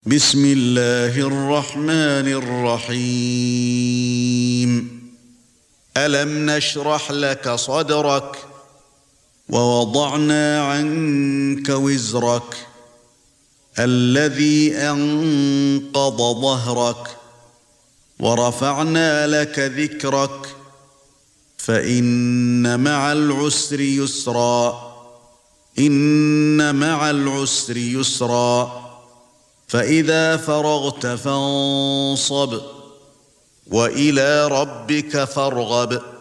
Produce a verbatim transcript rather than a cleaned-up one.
بسم الله الرحمن الرحيم ألم نشرح لك صدرك ووضعنا عنك وزرك الذي أنقض ظهرك ورفعنا لك ذكرك فإن مع العسر يسرا إن مع العسر يسرا فإذا فرغت فانصب وإلى ربك فارغب.